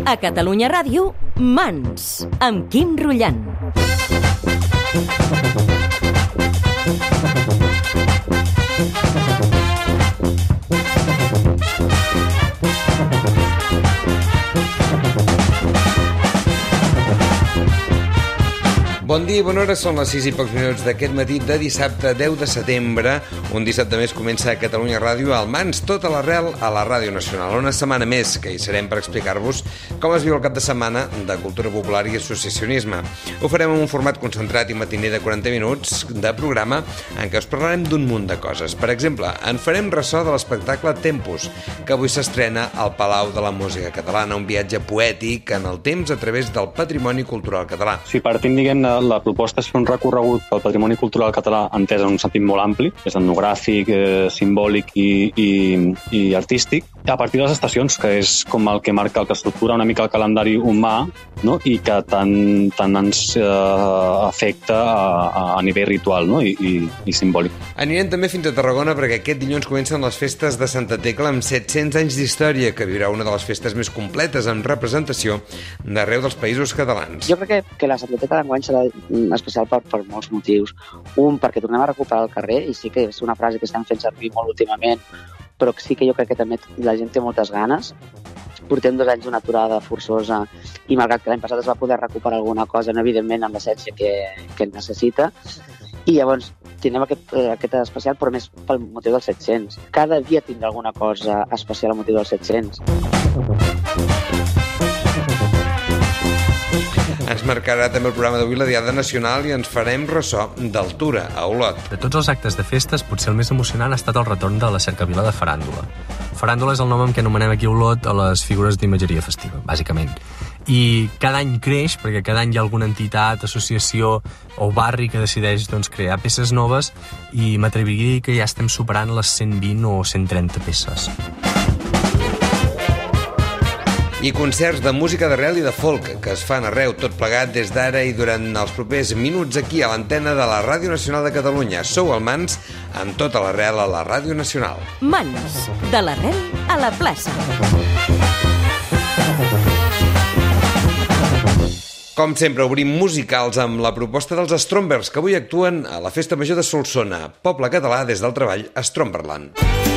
A Catalunya Ràdio, Mans, amb Quim Rullant. Bon dia i bona hora, són les 6 i pocs minuts d'aquest matí de dissabte 10 de setembre. Un dissabte més comença a Catalunya Ràdio al Mans, tot a l'arrel a la Ràdio Nacional. Una setmana més que hi serem per explicar-vos com es viu el cap de setmana de cultura popular i associacionisme. Ho farem en un format concentrat i matiner de 40 minuts de programa en què us parlarem d'un munt de coses. Per exemple, en farem ressò de l'espectacle Tempus, que avui s'estrena al Palau de la Música Catalana, un viatge poètic en el temps a través del patrimoni cultural català. Si partim, diguem-ne, la proposta és fer un recorregut pel patrimoni cultural català entès en un sentit molt ampli, és etnogràfic, simbòlic i artístic, a partir de les estacions, que és com el que marca, el que estructura una mica el calendari humà, no? I que tant ens afecta a nivell ritual, no? I simbòlic. Anirem també fins a Tarragona perquè aquest dilluns comencen les festes de Santa Tecla amb 700 anys d'història, que viurà una de les festes més completes amb representació d'arreu dels països catalans. Jo crec que la Santa Tecla d'enguany serà especial per molts motius. Un, perquè tornem a recuperar el carrer, i sí que és una frase que estem fent servir molt últimament, però sí que jo crec que també la gent té moltes ganes. Portem 2 anys d'una aturada forçosa i malgrat que l'any passat es va poder recuperar alguna cosa, no, evidentment amb l'essència que necessita, i llavors tindrem aquest especial, però més pel motiu dels 700. Cada dia tindrà alguna cosa especial al motiu dels 700. Ens marcarà també el programa d'avui la Diada Nacional i ens farem ressò d'Altura, a Olot. De tots els actes de festes, potser el més emocionant ha estat el retorn de la cercavila de Faràndula. Faràndula és el nom amb què anomenem aquí a Olot a les figures d'imatgeria festiva, bàsicament. I cada any creix, perquè cada any hi ha alguna entitat, associació o barri que decideix crear peces noves, i m'atreviria a dir que ja estem superant les 120 o 130 peces. I concerts de música d'arrel i de folk que es fan arreu, tot plegat des d'ara i durant els propers minuts aquí a l'antena de la Ràdio Nacional de Catalunya. Sou al Mans, amb tota l'arrel a la Ràdio Nacional. Mans, de l'arrel a la plaça. Com sempre, obrim musicals amb la proposta dels Strombers, que avui actuen a la Festa Major de Solsona, poble català des del treball Stromberland.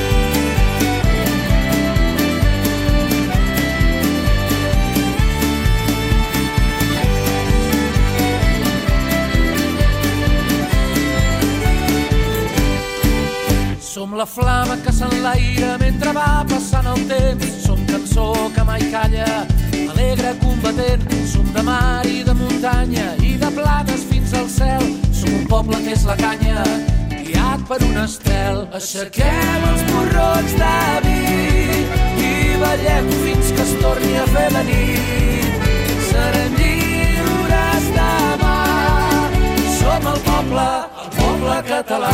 Som la flama que s'enlaira mentre va passant el temps. Som cançó que mai calla, alegre combatent. Som de mar i de muntanya i de planes fins al cel. Som un poble que és la canya, guiat per un estel. Aixequem els porrons de vi i ballem fins que es torni a fer de nit. Serem lliures demà. Som el poble català.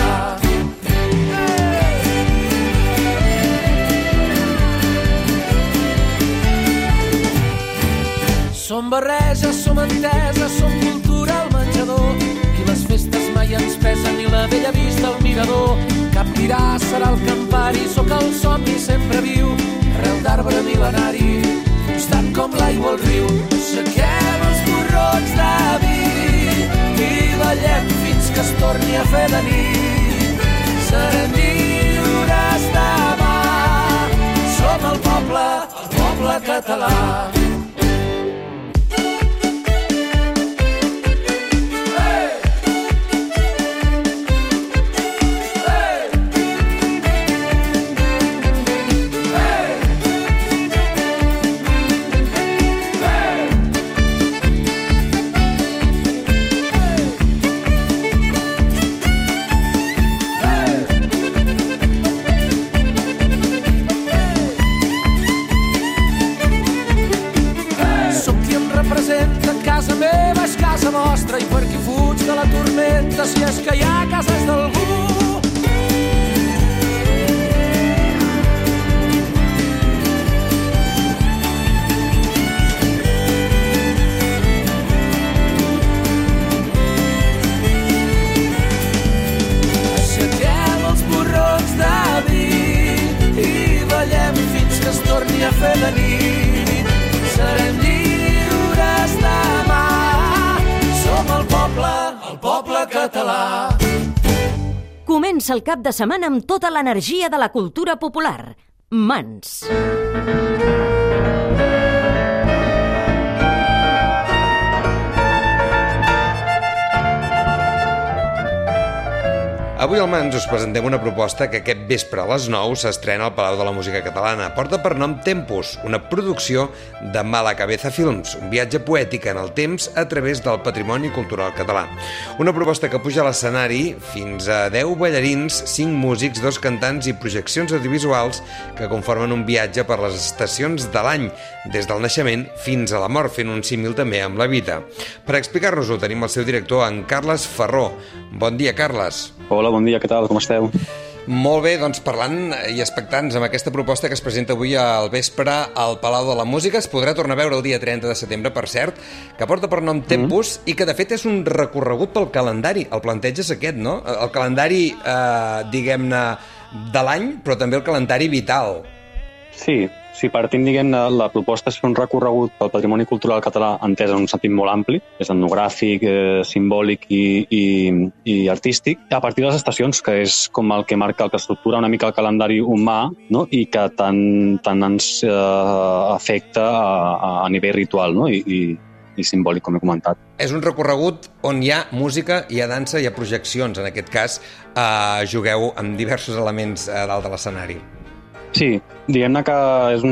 Som barreja, som entesa, som cultura al menjador. I les festes mai ens pesen ni la vella vista al mirador. Cap dirà serà el campari, sóc el somni sempre viu. Arrel d'arbre mil·lenari, constant com l'aigua al riu. Aixequem els porrons de vi i ballem fins que es torni a fer de nit. Serem lliures demà. Som el poble català. Casa meva és casa vostra i per qui fuig de la tormenta si és que hi ha cases d'algú. Aixequem els porrons de vi i ballem fins que es torni a fer de nit. Serem lliures català. Comença el cap de setmana amb tota l'energia de la cultura popular. Mans. Avui al Mans us presentem una proposta que aquest vespre a les 9 s'estrena al Palau de la Música Catalana. Porta per nom Tempus, una producció de Mala Cabeza Films, un viatge poètic en el temps a través del patrimoni cultural català. Una proposta que puja a l'escenari fins a 10 ballarins, 5 músics, 2 cantants i projeccions audiovisuals que conformen un viatge per les estacions de l'any, des del naixement fins a la mort, fent un símil també amb la vida. Per explicar-nos-ho tenim el seu director, en Carles Ferró. Bon dia, Carles. Hola, bon dia, què tal? Com esteu? Molt bé, doncs parlant i expectants amb aquesta proposta que es presenta avui al vespre al Palau de la Música. Es podrà tornar a veure el dia 30 de setembre, per cert, que porta per nom Tempus i que de fet és un recorregut pel calendari. El planteig és aquest, no? El calendari, diguem-ne, de l'any, però també el calendari vital. Sí, partint, diguem-ne, la proposta és fer un recorregut pel patrimoni cultural català entès en un sentit molt ampli, és etnogràfic, simbòlic i artístic, a partir de les estacions, que és com el que marca, el que estructura una mica el calendari humà, no? I que tant ens afecta a nivell ritual, no? I simbòlic, com he comentat. És un recorregut on hi ha música, hi ha dansa, hi ha projeccions. En aquest cas, jugueu amb diversos elements dalt de l'escenari. Sí, diguem-ne que és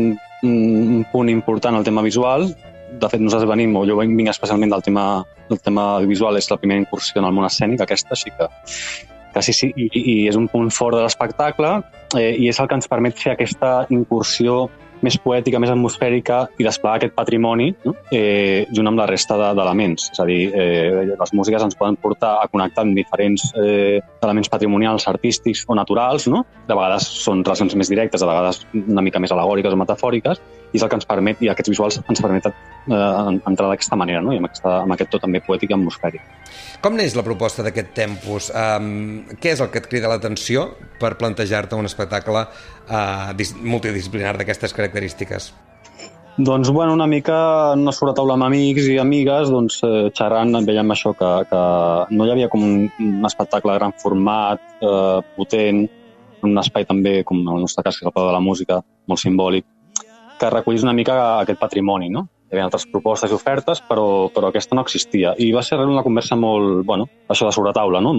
un punt important el tema visual. De fet, nosaltres jo vinc especialment del tema visual, és la primera incursió en el món escènic, aquesta, així que sí, i és un punt fort de l'espectacle i és el que ens permet fer aquesta incursió més poètica, més atmosfèrica i desplegar aquest patrimoni, no? Junt amb la resta d'elements. És a dir, les músiques ens poden portar a connectar amb diferents elements patrimonials, artístics o naturals, no? De vegades són relacions més directes, de vegades una mica més al·legòriques o metafòriques, i és el que ens permet, i aquests visuals ens permeten entrar d'aquesta manera, no? I amb aquest to també poètic i atmosfèric. Com neix la proposta d'aquest Tempus? Què és el que et crida l'atenció per plantejar-te un espectacle multidisciplinar d'aquestes característiques? Doncs, bueno, una mica en una sobretaula amb amics i amigues, doncs, xerrant, veiem això, que no hi havia com un espectacle de gran format, potent, un espai també, com en el nostre cas, que és el Palau de la Música, molt simbòlic, que recollís una mica aquest patrimoni, no? Hi havia altres propostes i ofertes, però aquesta no existia. I va ser una conversa molt, bueno, això de sobretaula, no?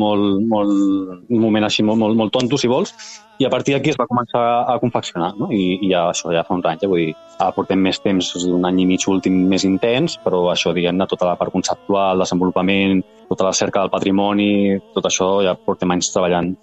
Un moment així molt tonto, si vols, i a partir d'aquí es va començar a confeccionar, no? I ja fa uns anys, vull dir, portem més temps, un any i mig últim més intens, però això, diguem-ne, tota la part conceptual, desenvolupament, tota la cerca del patrimoni, tot això ja portem anys treballant,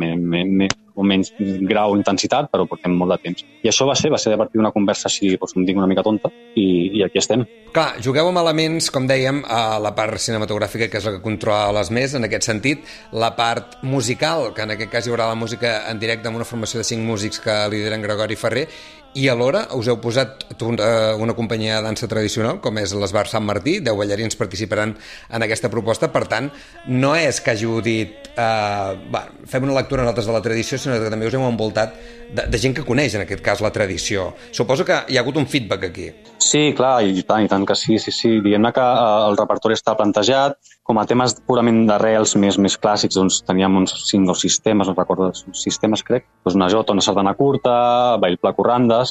amb menys grau intensitat, però portem molt de temps. I això va ser a partir d'una conversa així, doncs, com dic, una mica tonta, i aquí estem. Clar, jugueu amb elements, com dèiem, a la part cinematogràfica, que és la que controla les més, en aquest sentit, la part musical, que en aquest cas hi haurà la música en directe amb una formació de 5 músics que lideren Gregori Ferrer, i alhora us heu posat una companyia de dansa tradicional, com és l'Esbar Sant Martí, 10 ballarins participaran en aquesta proposta, per tant, no és que hàgiu dit fem una lectura nosaltres de la tradició, sinó que també us heu envoltat de gent que coneix, en aquest cas, la tradició. Suposo que hi ha hagut un feedback aquí. Sí, clar, i tant que sí. Diguem-ne que el repertori està plantejat. Com a temes purament d'arrels més clàssics, doncs teníem uns 5 o 6 temes, no recordo, 6 temes, crec. Doncs una jota, una sardana curta, ball pla corrandes.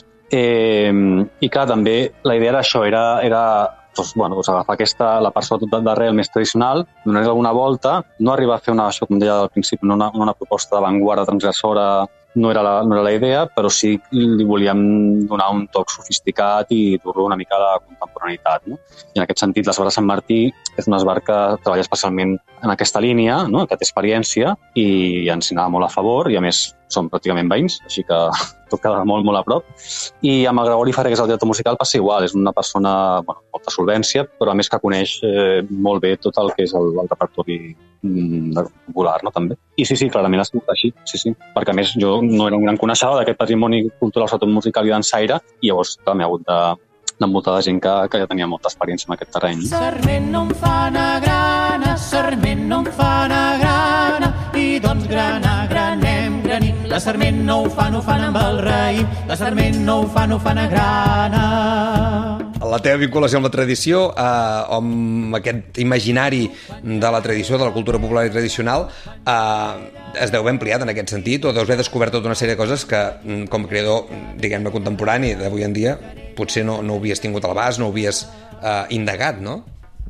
I clar, també la idea era això, era agafar la part sobretot d'arrel més tradicional, donar-li alguna volta, no arribar a fer això, com deia al principi, una proposta d'avantguarda transgressora, no era la idea, però sí li volíem donar un toc sofisticat i dur-lo una mica a la contemporaneïtat, no? I en aquest sentit, l'Esbar Sant Martí és un esbar que treballa especialment en aquesta línia, no? Que té experiència i ens anava molt a favor, i a més som pràcticament veïns, així que tot queda molt a prop. I amb el Gregori Ferrer, que és el director musical, passa igual, és una persona amb molta solvència, però a més que coneix molt bé tot el que és el repertori popular, no, també. I sí, clarament ha sigut així, sí, perquè a més jo no era un gran coneixedor d'aquest patrimoni cultural, sobretot musical i dansaire, i llavors m'he hagut d'envoltar de gent que ja tenia molta experiència en aquest terreny. Sarment no em fa anar grana, sarment no em fa anar grana, i doncs granem, granim. La sarment no ho fan amb el raïm, la sarment no ho fan anar grana. la teva vinculació amb la tradició, amb aquest imaginari de la tradició, de la cultura popular i tradicional, es deu haver ampliat en aquest sentit, o deus haver descobert tota una sèrie de coses que, com a creador, diguem-ne, contemporani d'avui en dia, potser no ho havies tingut a l'abast, no ho havies indagat, no?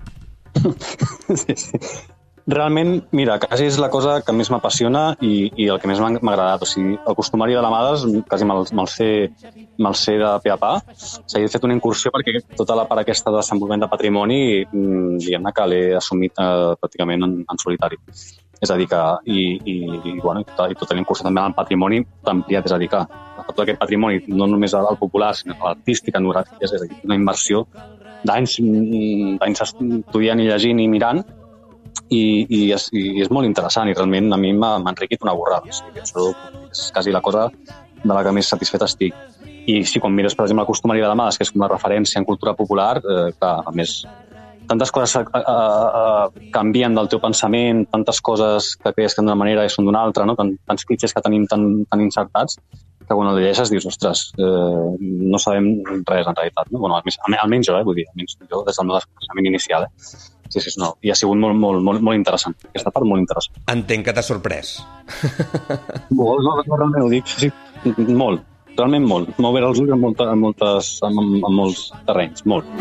Sí. Realment, mira, quasi és la cosa que més m'apassiona i el que més m'ha agradat. O sigui, el costumari de la Mades quasi me'l sé de pe a pa. S'ha fet una incursió perquè tota la part aquesta de desenvolupament de patrimoni, diguem-ne que l'he assumit pràcticament en solitari. És a dir, que tota la incursió també en patrimoni ampliat, és a dir, que tot aquest patrimoni, no només al popular, sinó a l'artístic, etnogràfic, és a dir, una immersió d'anys estudiant i llegint i mirant, i és molt interessant i realment a mi m'ha enriquit una borrada. O sigui, això és quasi la cosa de la que més satisfet estic. I sí, quan mires, per exemple, el costumari de la Mades, que és com la referència en cultura popular, clar, a més, tantes coses canvien del teu pensament, tantes coses que creies que d'una manera i són d'una altra, no? Tants clitxers que tenim tan insertats, que quan el llegeixes dius, ostres, no sabem res en realitat. No? Bueno, almenys jo, vull dir, almenys jo, des del meu desconeixement inicial. Sí, no. I ha sigut molt interessant. Aquesta part molt interessant. Entenc que t'ha sorprès. No, realment ho dic. Sí, molt. Realment molt. M'ha obert els ulls en molts terrenys. Molt.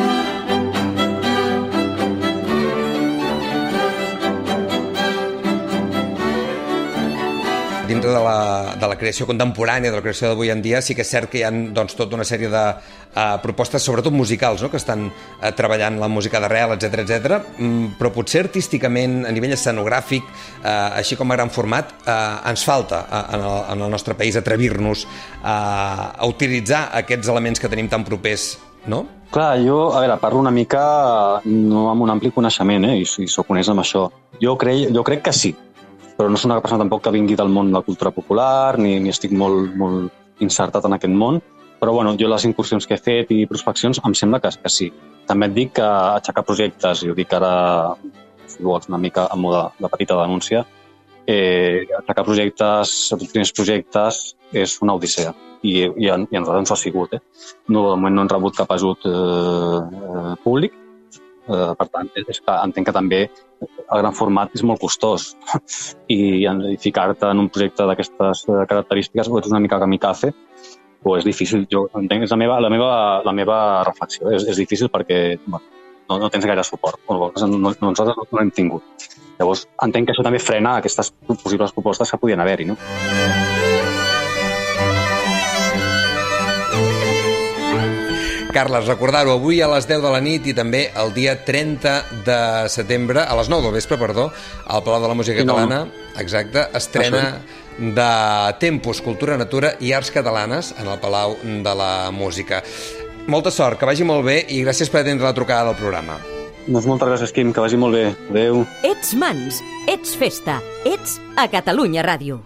Dintre de la creació contemporània, de la creació d'avui en dia, sí que és cert que hi ha doncs, tota una sèrie de propostes, sobretot musicals, no? Que estan treballant la música d'arrel, etc, però potser artísticament, a nivell escenogràfic, així com a gran format, ens falta en el nostre país atrevir-nos a utilitzar aquests elements que tenim tan propers, no? Clar, jo, a veure, parlo una mica no amb un ampli coneixement, i soc honest amb això. Jo crec que sí, però no soc una persona tampoc que vingui del món de la cultura popular, ni estic molt insertat en aquest món, però bueno, jo les incursions que he fet i prospeccions em sembla que sí. També et dic que aixecar projectes, i ho dic ara una mica a moda de petita denúncia, aixecar projectes, els primers projectes, és una odissea, i a nosaltres ens ho ha sigut. No, de moment no hem rebut cap ajut públic, per tant, entenc que també el gran format és molt costós i ficar-te en un projecte d'aquestes característiques o ets una mica kamikaze o és difícil. Jo entenc, és la meva reflexió. És difícil perquè no tens gaire suport. Nosaltres no l'hem tingut. Llavors, entenc que això també frena aquestes possibles propostes que podien haver-hi, no? Carles, recordar-ho, avui a les 10 de la nit i també el dia 30 de setembre, a les 9 del vespre, perdó, al Palau de la Música Catalana, exacte, estrena de Tempus, Cultura, Natura i Arts Catalanes en el Palau de la Música. Molta sort, que vagi molt bé i gràcies per atendre la trucada del programa. Doncs moltes gràcies, Quim, que vagi molt bé. Adéu. Ets Mans, ets festa, ets a Catalunya Ràdio.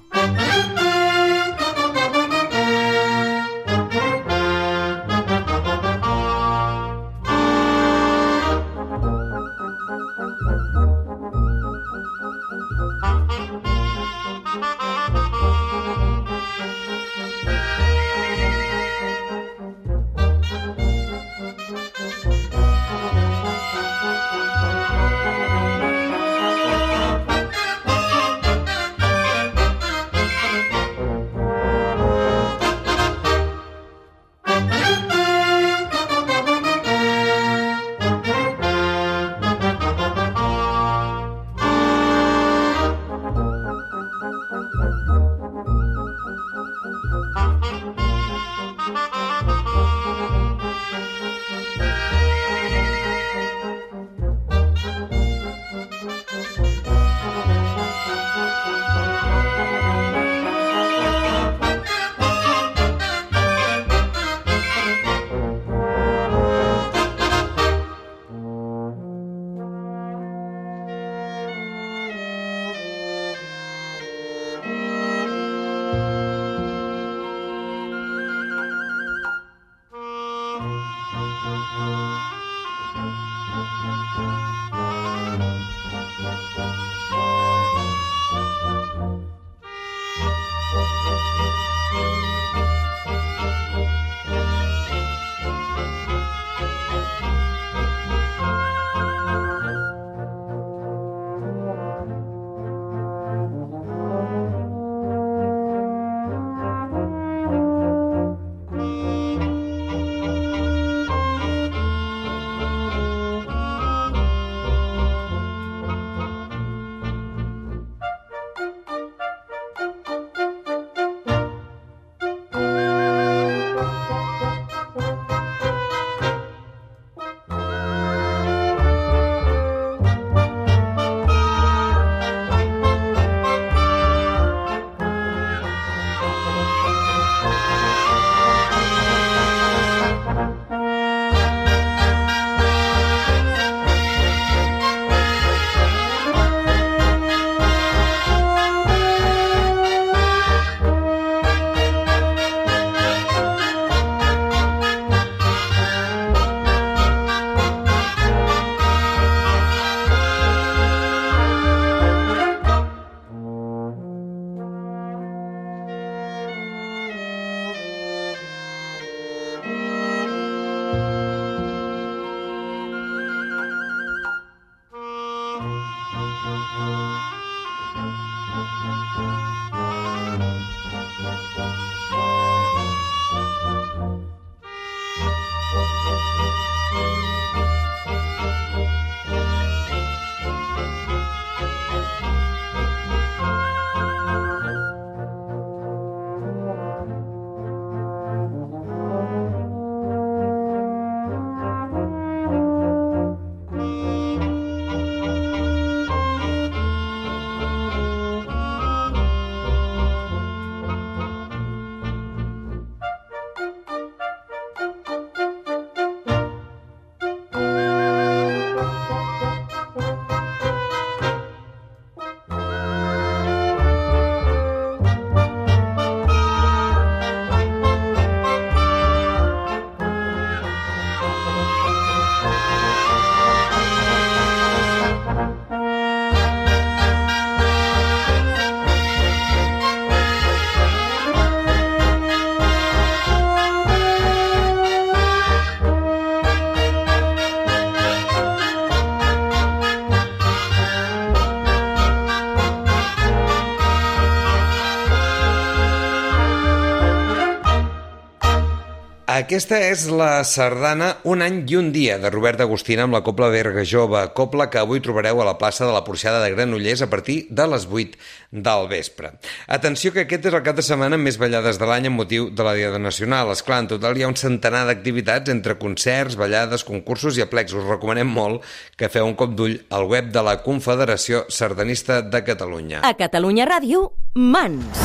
Aquesta és la sardana Un any i un dia de Robert Agustina amb la Cobla Berga Jove, cobla que avui trobareu a la plaça de la Porxada de Granollers a partir de les 8 del vespre. Atenció que aquest és el cap de setmana amb més ballades de l'any amb motiu de la Diada Nacional. Esclar, en total hi ha un centenar d'activitats entre concerts, ballades, concursos i aplecs. Us recomanem molt que feu un cop d'ull al web de la Confederació Sardanista de Catalunya. A Catalunya Ràdio, Mans.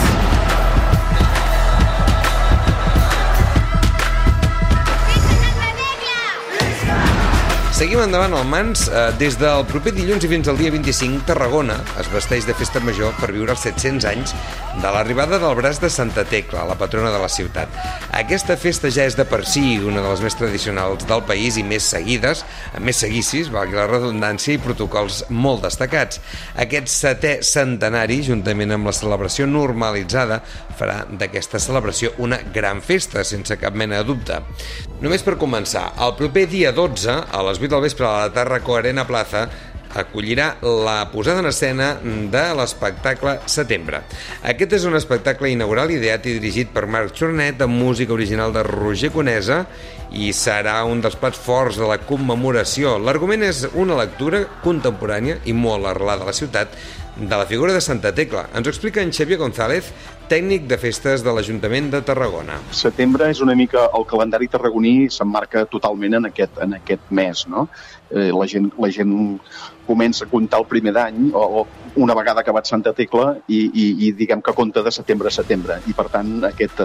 Seguim endavant al Mans. Des del proper dilluns i fins al dia 25, Tarragona es vesteix de festa major per viure els 700 anys de l'arribada del braç de Santa Tecla, la patrona de la ciutat. Aquesta festa ja és de per si una de les més tradicionals del país i més seguides, amb més seguicis, valgui la redundància, i protocols molt destacats. Aquest 7è centenari, juntament amb la celebració normalitzada, farà d'aquesta celebració una gran festa, sense cap mena de dubte. Només per començar, el proper dia 12, a les 8 del vespre a la Tàrraco Arena Plaza, acollirà la posada en escena de l'espectacle Setembre. Aquest és un espectacle inaugural ideat i dirigit per Marc Chornet amb música original de Roger Conesa i serà un dels plats forts de la commemoració. L'argument és una lectura contemporània i molt arrelada a la ciutat de la figura de Santa Tecla. Ens ho explica en Xavier González, tècnic de festes de l'Ajuntament de Tarragona. Setembre és una mica el calendari tarragoní, s'emmarca totalment en aquest mes, no? La gent comença a comptar el primer d'any o una vegada acabat Santa Tecla i diguem que compta de setembre a setembre. I per tant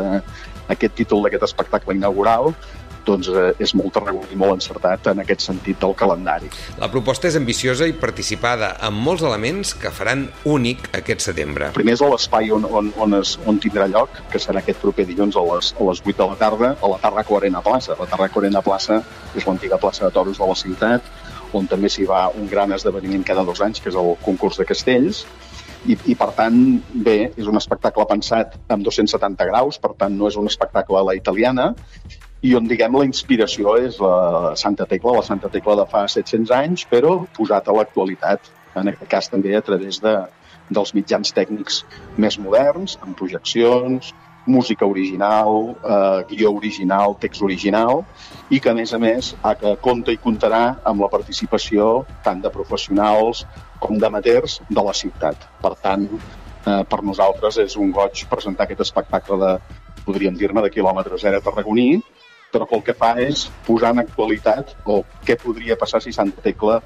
aquest títol d'aquest espectacle inaugural doncs és molt tarragoní, molt encertat en aquest sentit del calendari. La proposta és ambiciosa i participada amb molts elements que faran únic aquest setembre. Primer és l'espai on tindrà lloc, que serà aquest proper dilluns a les 8 de la tarda, a la Tàrraco Arena Plaça. La Tàrraco Arena Plaça és l'antiga plaça de toros de la ciutat, on també s'hi va un gran esdeveniment cada 2 anys, que és el concurs de castells. I per tant, bé, és un espectacle pensat amb 270 graus, per tant no és un espectacle a la italiana, i on, diguem, la inspiració és la Santa Tecla de fa 700 anys, però posat a l'actualitat, en aquest cas també a través dels mitjans tècnics més moderns, amb projeccions, música original, guió original, text original, i que, a més, compta i comptarà amb la participació tant de professionals com d'amateurs de la ciutat. Per tant, per nosaltres és un goig presentar aquest espectacle podríem dir-ne, de quilòmetre zero tarragoní, però el que fa és posar en actualitat o què podria passar si Santa Tecla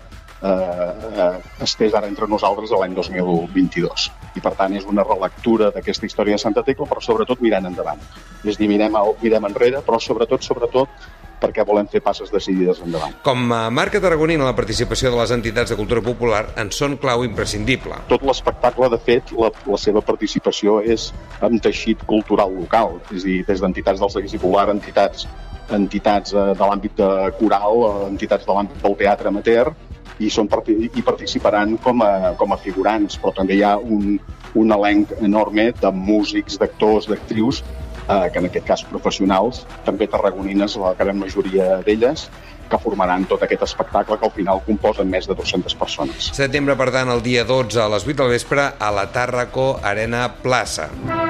estés ara entre nosaltres l'any 2022. I per tant és una relectura d'aquesta història de Santa Tecla, però sobretot mirant endavant. És dir, mirem enrere, però sobretot perquè volem fer passes decidides endavant. Com a marca tarragonina, la participació de les entitats de cultura popular en són clau imprescindible. Tot l'espectacle, de fet, la seva participació és en teixit cultural local, és a dir, des d'entitats del seguici popular, entitats de l'àmbit coral, entitats de l'àmbit del teatre amateur, i participaran com a figurants, però també hi ha un elenc enorme de músics, d'actors, d'actrius, que en aquest cas professionals, també tarragonines, la gran majoria d'elles, que formaran tot aquest espectacle que al final composen més de 200 persones. Setembre, per tant, el dia 12 a les 8 del vespre a la Tàrraco Arena Plaça.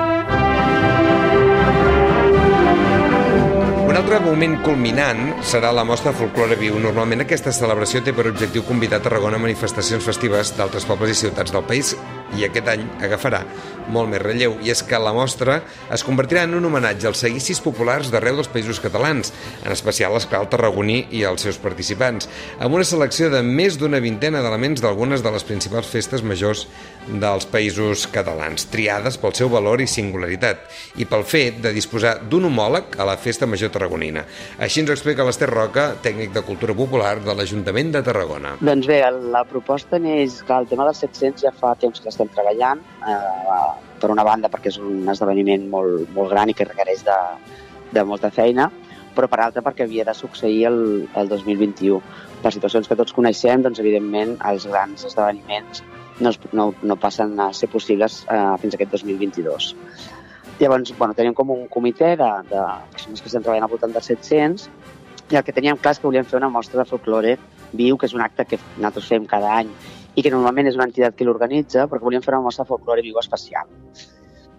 Un altre moment culminant serà la mostra Folklore Viu. Normalment aquesta celebració té per objectiu convidar a Tarragona a manifestacions festives d'altres pobles i ciutats del país i aquest any agafarà molt més relleu. I és que la mostra es convertirà en un homenatge als seguicis populars d'arreu dels països catalans, en especial l'esclar tarragoní i els seus participants, amb una selecció de més d'una vintena d'elements d'algunes de les principals festes majors dels països catalans, triades pel seu valor i singularitat, i pel fet de disposar d'un homòleg a la Festa Major Tarragonina. Així ens ho explica l'Ester Roca, tècnic de Cultura Popular de l'Ajuntament de Tarragona. Doncs bé, la proposta neix, clar, el tema dels 700 ja fa temps que l'estem treballant, per una banda perquè és un esdeveniment molt gran i que requereix de molta feina, però per altra perquè havia de succeir el 2021. Per situacions que tots coneixem, doncs evidentment els grans esdeveniments no passen a ser possibles fins aquest 2022. Llavors, teníem com un comitè de persones que estem treballant al voltant de 700 i el que teníem clar és que volíem fer una mostra de folklore viu, que és un acte que nosaltres fem cada any i que normalment és una entitat que l'organitza, perquè volíem fer una mostra de folklore viu especial.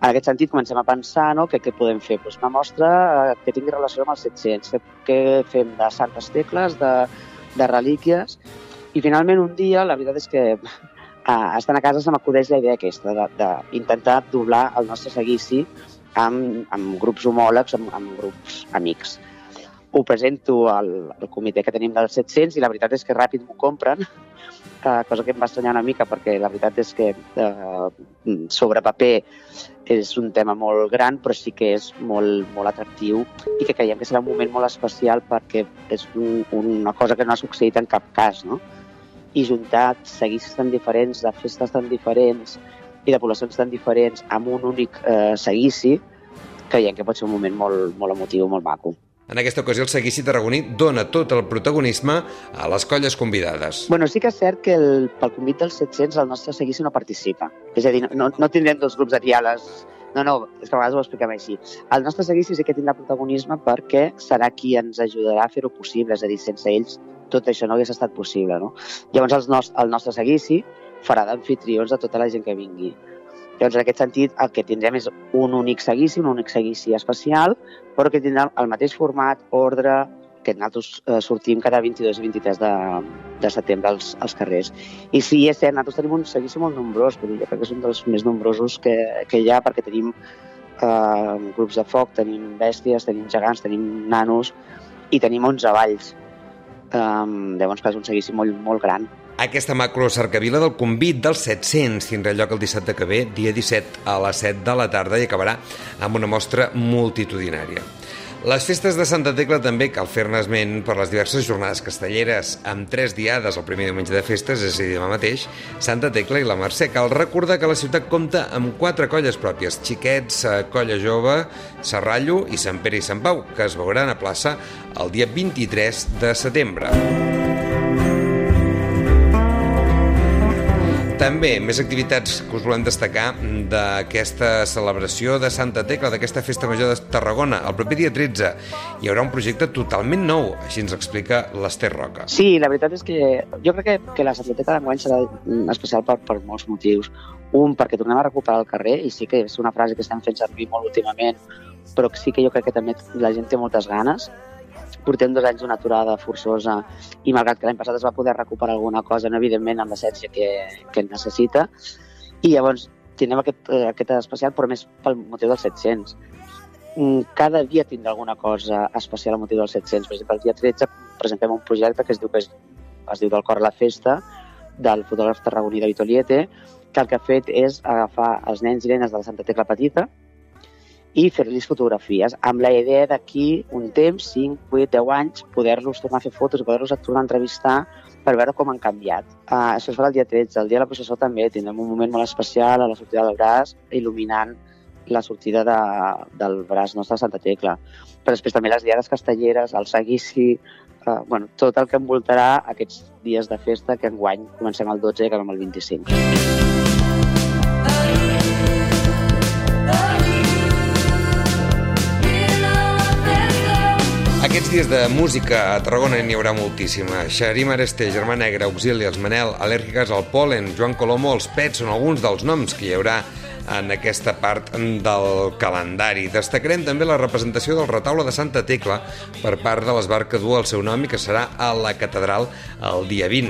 En aquest sentit, comencem a pensar, no, què podem fer. Doncs una mostra que tingui relació amb els 700, què fem de santes tecles, de relíquies, i finalment un dia, la veritat és que estant a casa se m'acudeix la idea aquesta, d'intentar doblar el nostre seguici amb grups homòlegs, amb grups amics. Ho presento al comitè que tenim dels 700 i la veritat és que ràpid m'ho compren, cosa que em va estranyar una mica perquè la veritat és que sobre paper és un tema molt gran, però sí que és molt, molt atractiu i que creiem que serà un moment molt especial perquè és una cosa que no ha succeït en cap cas, no? I juntar seguicis tan diferents, de festes tan diferents i de poblacions tan diferents amb un únic seguici, creiem que pot ser un moment molt, molt emotiu, molt maco. En aquesta ocasió, el seguici tarragoní dona tot el protagonisme a les colles convidades. Bueno, sí que és cert que pel convit dels 700 el nostre seguici no participa. És a dir, no tindrem dos grups de diàlegs. No, és que a vegades ho expliquem així. El nostre seguici sí que tindrà protagonisme perquè serà qui ens ajudarà a fer-ho possible. És a dir, sense ells tot això no hagués estat possible, no? Llavors el nostre seguici farà d'amfitrions a tota la gent que vingui. Llavors, en aquest sentit, el que tindrem és un únic seguici especial, però que tindrà el mateix format, ordre, que nosaltres sortim cada 22 i 23 de setembre als carrers. I sí, és cert, nosaltres tenim un seguici molt nombrós, però jo crec que és un dels més nombrosos que hi ha, perquè tenim grups de foc, tenim bèsties, tenim gegants, tenim nanos i tenim 11 balls. Llavors, és un seguici molt, molt gran. Aquesta macrocercavila del convit dels 700 tindrà lloc el dissabte que ve, dia 17, a les 7 de la tarda i acabarà amb una mostra multitudinària. Les festes de Santa Tecla també cal fer-ne esment per les diverses jornades castelleres, amb 3 diades el primer diumenge de festes, és a dir, demà mateix, Santa Tecla i la Mercè. Cal recordar que la ciutat compta amb 4 colles pròpies, Xiquets, Colla Jove, Serrallo i Sant Pere i Sant Pau, que es veuran a plaça el dia 23 de setembre. També més activitats que us volem destacar d'aquesta celebració de Santa Tecla, d'aquesta festa major de Tarragona. El proper dia 13 hi haurà un projecte totalment nou, així ens explica l'Ester Roca. Sí, la veritat és que jo crec que la Santa Tecla d'enguany serà especial per molts motius. Un, perquè tornem a recuperar el carrer, i sí que és una frase que estem fent servir molt últimament, però sí que jo crec que també la gent té moltes ganes. Portem 2 anys d'una aturada forçosa i malgrat que l'any passat es va poder recuperar alguna cosa, no, evidentment amb l'essència que necessita. I llavors tindrem aquest especial, però més pel motiu dels 700. Cada dia tindrà alguna cosa especial al motiu dels 700. Per exemple, el dia 13 presentem un projecte que es diu Del cor a la festa, del fotògraf tarragoní David Oliete, que el que ha fet és agafar els nens i nenes de la Santa Tecla petita i fer-los fotografies, amb la idea d'aquí un temps, 5, 8, 10 anys, poder-los tornar a fer fotos i poder-los tornar a entrevistar per veure com han canviat. Això es farà el dia 13. El dia de la processó també tindrem un moment molt especial a la sortida del braç, il·luminant la sortida del braç nostre de Santa Tecla. Però després també les diades castelleres, el seguici, tot el que envoltarà aquests dies de festa que enguany comencem el 12 i acabem el 25. Aquests dies de música a Tarragona n'hi haurà moltíssima. Xarim Aresté, Germà Negre, Auxili, els Manel, Al·lèrgiques al Pol·len, Joan Colomo, els Pets, són alguns dels noms que hi haurà en aquesta part del calendari. Destacarem també la representació del retaule de Santa Tecla per part de l'esbart que du el seu nom i que serà a la catedral el dia 20.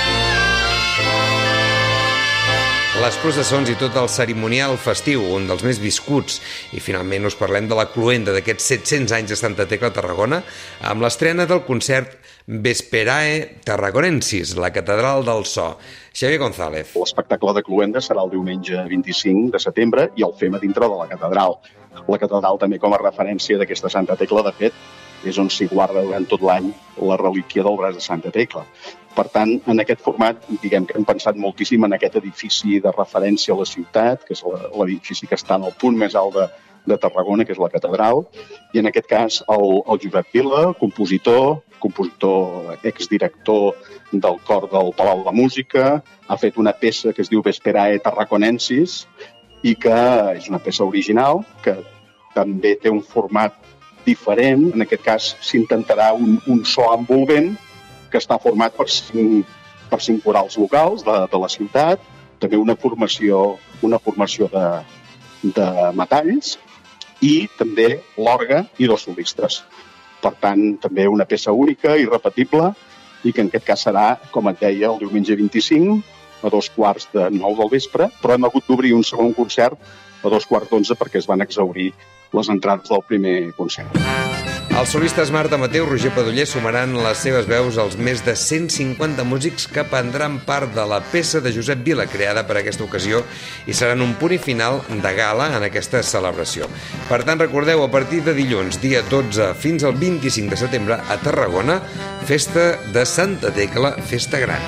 Les processons i tot el cerimonial festiu, un dels més viscuts. I finalment us parlem de la cloenda d'aquests 700 anys de Santa Tecla a Tarragona amb l'estrena del concert Vesperae Tarragonensis, la catedral del so. Xavier González. L'espectacle de cloenda serà el diumenge 25 de setembre i el fem a dintre de la catedral. La catedral també com a referència d'aquesta Santa Tecla, de fet, és on s'hi guarda durant tot l'any la relíquia del braç de Santa Tecla. Per tant, en aquest format, diguem que hem pensat moltíssim en aquest edifici de referència a la ciutat, que és l'edifici que està en el punt més alt de Tarragona, que és la catedral, i en aquest cas el Josep Vila, compositor exdirector del cor del Palau de la Música, ha fet una peça que es diu Vesperae Tarragonensis i que és una peça original, que també té un format diferent. En aquest cas s'intentarà un so envolvent que està format per 5 corals locals de la ciutat, també una formació de metalls i també l'orgue i 2 solistes. Per tant, també una peça única i repetible i que en aquest cas serà, com et deia, el diumenge 25 a 8:45 del vespre, però hem hagut d'obrir un segon concert a 11:45 perquè es van exhaurir les entrades del primer concert. Els solistes Marta Mateu i Roger Padoller sumaran les seves veus als més de 150 músics que prendran part de la peça de Josep Vila, creada per aquesta ocasió, i seran un punt i final de gala en aquesta celebració. Per tant, recordeu, a partir de dilluns, dia 12 fins al 25 de setembre, a Tarragona, festa de Santa Tecla, festa gran.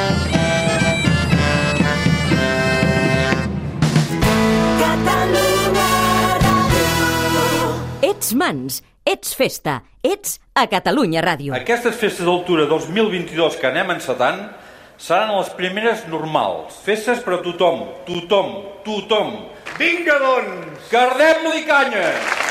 Ets Mans, ets festa, ets a Catalunya Ràdio. Aquestes festes d'altura 2022 que anem encetant seran les primeres normals. Festes per a tothom, tothom, tothom. Vinga, doncs! Cardem-li canya!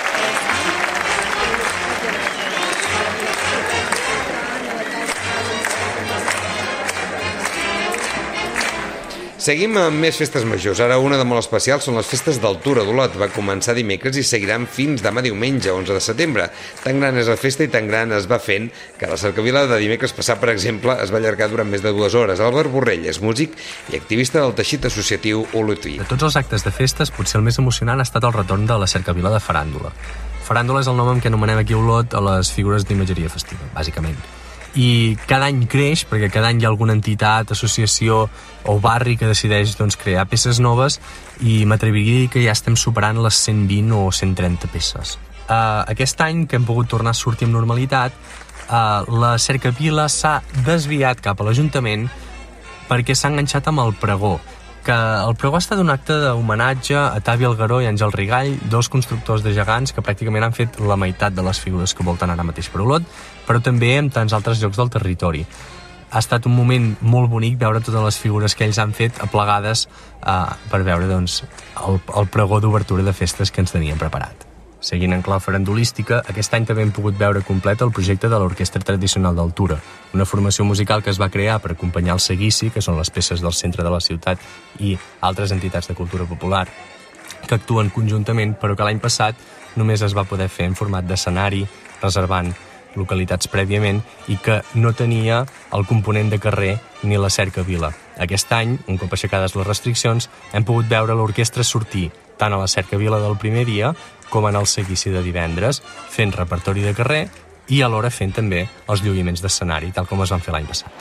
Seguim amb més festes majors. Ara una de molt especial són les festes del Tura d'Olot. Va començar dimecres i seguiran fins demà diumenge, 11 de setembre. Tan gran és la festa i tan gran es va fent que la cercavila de dimecres passat, per exemple, es va allargar durant més de 2 hores. Albert Borrell és músic i activista del teixit associatiu olotí. De tots els actes de festes, potser el més emocionant ha estat el retorn de la cercavila de Faràndula. Faràndula és el nom amb què anomenem aquí a Olot a les figures d'imatgeria festiva, bàsicament. I cada any creix, perquè cada any hi ha alguna entitat, associació o barri que decideix crear peces noves, i m'atreviria a dir que ja estem superant les 120 o 130 peces. Aquest any, que hem pogut tornar a sortir amb normalitat, la cercavila s'ha desviat cap a l'Ajuntament perquè s'ha enganxat amb el pregó, que el pregó ha estat un acte d'homenatge a Tavi Algueró i Àngel Rigall, 2 constructors de gegants que pràcticament han fet la meitat de les figures que volten ara mateix per Olot, però també en tants altres llocs del territori. Ha estat un moment molt bonic veure totes les figures que ells han fet aplegades per veure el pregó d'obertura de festes que ens tenien preparat. Seguint en clau farandulística, aquest any també hem pogut veure complet el projecte de l'Orquestra Tradicional del Tura, una formació musical que es va crear per acompanyar el seguici, que són les peces del centre de la ciutat i altres entitats de cultura popular, que actuen conjuntament, però que l'any passat només es va poder fer en format d'escenari, reservant localitats prèviament, i que no tenia el component de carrer ni la cercavila. Aquest any, un cop aixecades les restriccions, hem pogut veure l'orquestra sortir tant a la cercavila del primer dia com en el seguici de divendres, fent repertori de carrer i alhora fent també els lluïments d'escenari, tal com es van fer l'any passat.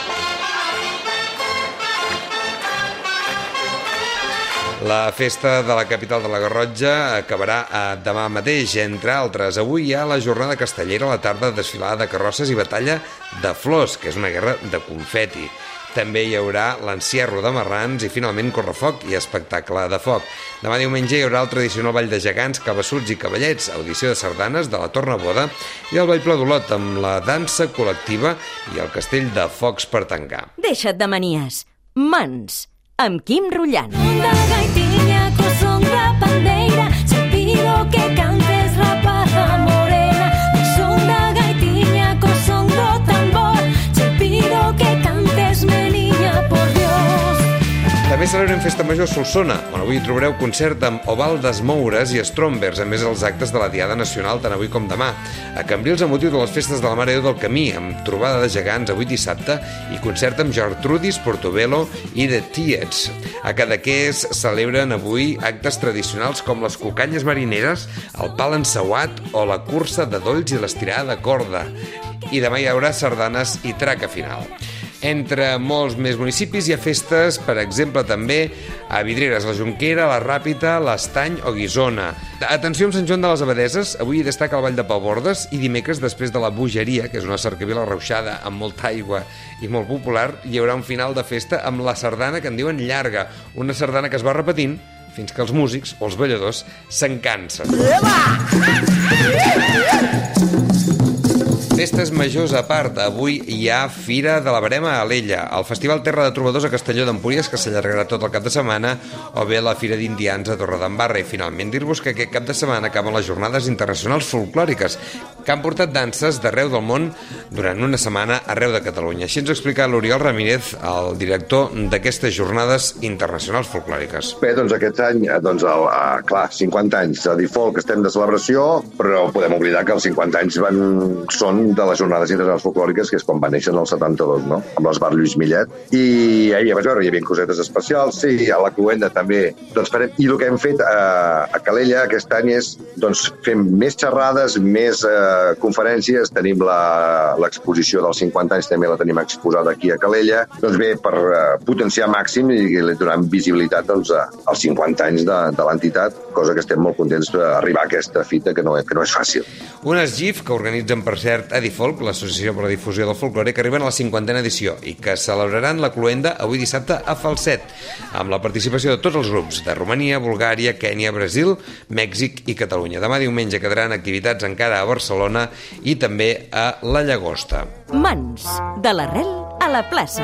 La festa de la capital de la Garrotxa acabarà demà mateix. Entre altres, avui hi ha la jornada castellera a la tarda, desfilada de carrosses i batalla de flors, que és una guerra de confeti. També hi haurà l'encierro de marrans i finalment correfoc i espectacle de foc. Demà diumenge hi haurà el tradicional ball de gegants, cabassuts i cavallets, audició de sardanes de la Tornaboda i el ball Pla d'Olot amb la dansa col·lectiva i el castell de focs per tancar. Deixa't de manies. Mans, amb Quim Rullant. Una gaitiña con son de pandeira, te pido que cantes rapaza morena. Son de gaitiña con son de tambor, te pido que cantes me niña por Dios. També celebrem Festa Major a Solsona, on avui trobareu concert amb Oval d'Esmoure's i Strombers, a més els actes de la Diada Nacional tant avui com demà. A Cambrils, amb motiu de les festes de la Mare de Déu del Camí, amb trobada de gegants avui dissabte i concert amb Gertrudis, Portobello i The Tiets. A Cadaqués celebren avui actes tradicionals com les cucanyes marineres, el pal enceuat o la cursa de dolls i l'estirada de corda. I demà hi haurà sardanes i traca final. Entre molts més municipis hi ha festes, per exemple, també a Vidreres, la Jonquera, la Ràpita, l'Estany o Guissona. Atenció amb Sant Joan de les Abadeses, avui destaca el Ball de Pau-Bordes i dimecres, després de la Bogeria, que és una cercavila reuixada amb molta aigua i molt popular, hi haurà un final de festa amb la sardana que en diuen llarga, una sardana que es va repetint fins que els músics o els balladors se'n cansen. Festes majors a part. Avui hi ha Fira de la Verema a Alella, el Festival Terra de Trobadors a Castelló d'Empúries, que s'allargarà tot el cap de setmana, o bé la Fira d'Indians a Torredembarra. I finalment dir-vos que aquest cap de setmana acaben les Jornades Internacionals Folclòriques, que han portat danses d'arreu del món durant una setmana arreu de Catalunya. Així ens ho explica l'Oriol Ramírez, el director d'aquestes Jornades Internacionals Folclòriques. Bé, doncs aquest any, clar, 50 anys de Difolc, estem de celebració, però podem oblidar que els 50 anys són de les Jornades Internacionals Folclòriques, que és quan va néixer en el 72, no? Amb l'Esbar Lluís Millet. I hi havia cosetes especials, sí, a la Cluenda també. Doncs farem, i el que hem fet a Calella aquest any és, doncs, fem més xerrades, més conferències, tenim l'exposició dels 50 anys, també la tenim exposada aquí a Calella, doncs bé, per potenciar màxim i donar visibilitat doncs, als 50 anys de l'entitat, cosa que estem molt contents d'arribar a aquesta fita que no és fàcil. Unes GIF que organitzen, per cert, Edifolc, l'Associació per la Difusió del Folclore, que arriben a la 50a edició i que celebraran la Cluenda avui dissabte a Falset, amb la participació de tots els grups de Romania, Bulgària, Kènia, Brasil, Mèxic i Catalunya. Demà diumenge quedaran activitats encara a Barcelona i també a la Llagosta. Mans, de l'arrel a la plaça.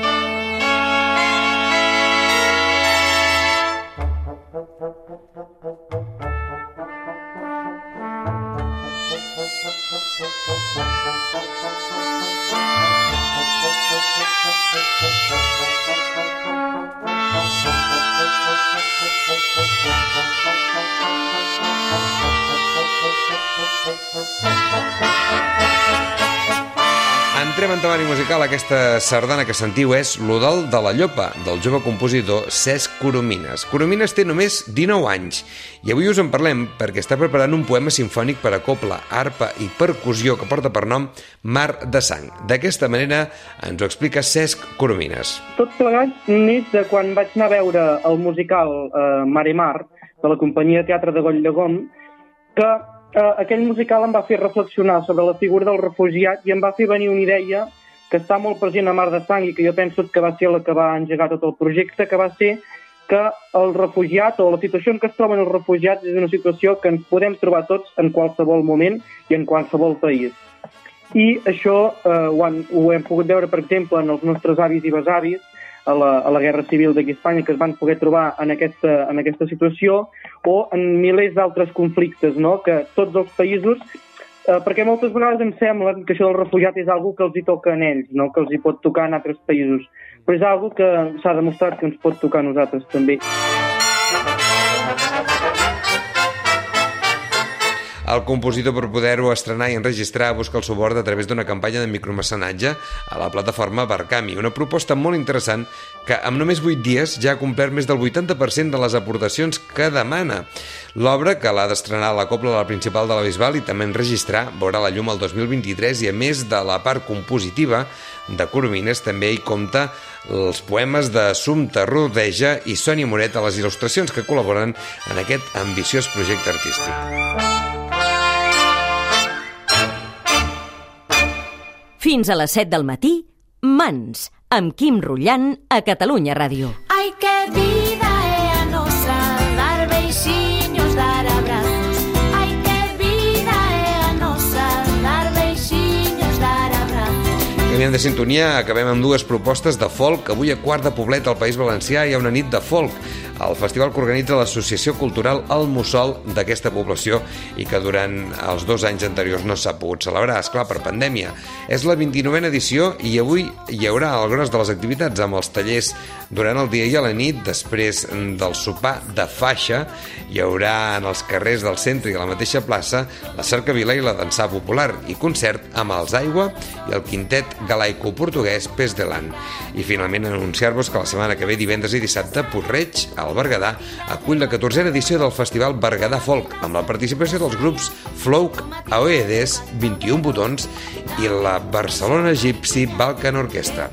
Entrem en temari musical. Aquesta sardana que sentiu és l'Udol de la Llopa, del jove compositor Cesc Coromines. Coromines té només 19 anys i avui us en parlem perquè està preparant un poema sinfònic per a cobla, arpa i percussió que porta per nom Mar de Sang. D'aquesta manera ens ho explica Cesc Coromines. Tot plegat neix de quan vaig anar a veure el musical Mare Mar, de la companyia de teatre de Golllagom, que aquell musical em va fer reflexionar sobre la figura del refugiat i em va fer venir una idea que està molt present a Mar de Sang i que jo penso que va ser la que va engegar tot el projecte, que va ser que el refugiat o la situació en què es troben els refugiats és una situació que ens podem trobar tots en qualsevol moment i en qualsevol país. I això ho hem pogut veure, per exemple, en els nostres avis i besavis a la Guerra Civil d'aquí a Espanya, que es van poder trobar en aquesta situació, o en milers d'altres conflictes, no? Que tots els països, perquè moltes vegades em sembla que això del refugiat és algo que els hi toca a ells, no? Que els hi pot tocar en altres països, però és algo que s'ha demostrat que ens pot tocar a nosaltres també. El compositor, per poder-ho estrenar i enregistrar, busca el suport a través d'una campanya de micromecenatge a la plataforma Barcami, una proposta molt interessant que amb només 8 dies ja ha complert més del 80% de les aportacions que demana. L'obra, que l'ha d'estrenar a la Cobla de la Principal de la Bisbal i també enregistrar, veurà la llum el 2023 i, a més de la part compositiva de Coromines, també hi compta els poemes de Sumta Rodeja i Sònia Moret a les il·lustracions que col·laboren en aquest ambiciós projecte artístic. Fins a les 7 del matí, Mans, amb Quim Rullant a Catalunya Ràdio. Ai, que vida é a nosa, dar beixiños, dar abrazos. Ai, que vida é a nosa, dar beixiños, dar abrazos. Canviem de sintonia, acabem amb dues propostes de folk. Avui a Quart de Poblet, al País Valencià, hi ha una nit de folk, el festival que organitza l'Associació Cultural El Mussol d'aquesta població i que durant els 2 anys anteriors no s'ha pogut celebrar, esclar, per pandèmia. És la 29a edició i avui hi haurà el gros de les activitats amb els tallers durant el dia i a la nit. Després del sopar de faixa hi haurà en els carrers del centre i a la mateixa plaça la cercavila i la dansà popular i concert amb els Aigua i el quintet galaico-portuguès Pes de l'An. I finalment anunciar-vos que la setmana que ve, divendres i dissabte, Puig-reig, al Berguedà, acull la 14a edició del Festival Berguedà Folk, amb la participació dels grups Flouk, AOEDs, 21 Botons i la Barcelona Gypsy Balkan Orquestra.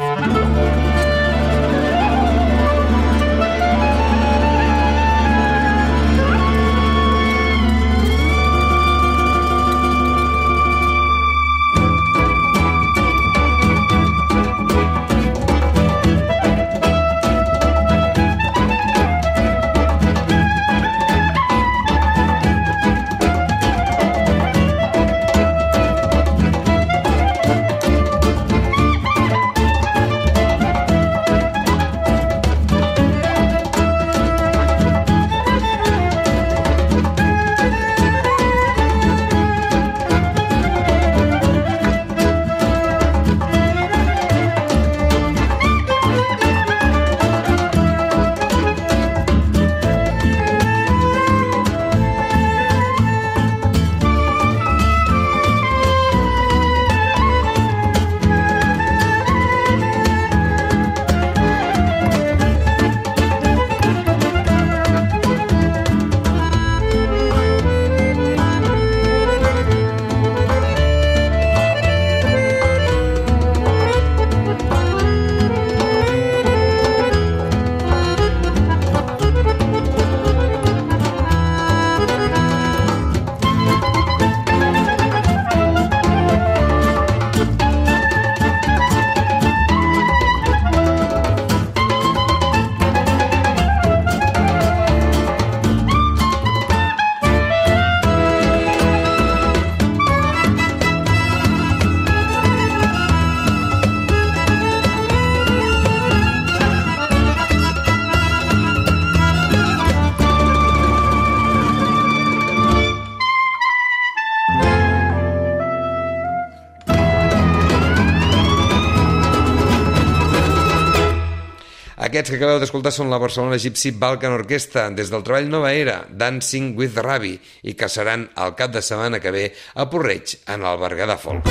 Aquests que acabeu d'escoltar són la Barcelona Gypsy Balkan Orquestra, des del treball Nova Era, Dancing with the Rabbi, i que seran el cap de setmana que ve a Porreig, en el Berguedà Folk.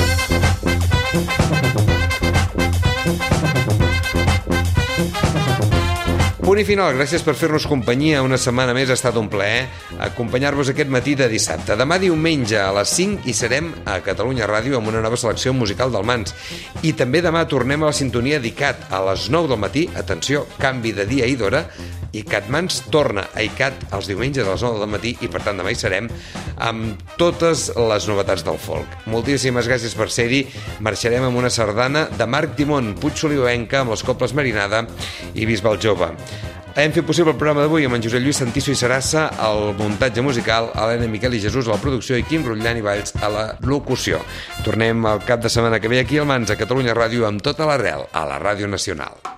Punt i final, gràcies per fer-nos companyia una setmana més, ha estat un plaer acompanyar-vos aquest matí de dissabte. Demà diumenge a les 5 hi serem a Catalunya Ràdio amb una nova selecció musical del Mans. I també demà tornem a la sintonia d'ICAT a les 9 del matí, atenció, canvi de dia i d'hora, ICAT Mans torna a ICAT els diumenges a les 9 del matí i per tant demà hi serem amb totes les novetats del folk. Moltíssimes gràcies per ser-hi, marxarem amb una sardana de Marc Dimon, Puig Solioenca, amb les Coples Marinada i Bisbal Jove. Hem fet possible el programa d'avui amb en Josep Lluís Santiso i Sarassa, el muntatge musical, Helena Miquel i Jesús a la producció i Quim Rutllan i Valls a la locució. Tornem el cap de setmana que ve aquí al Mans, a Catalunya Ràdio, amb tota l'arrel, a la Ràdio Nacional.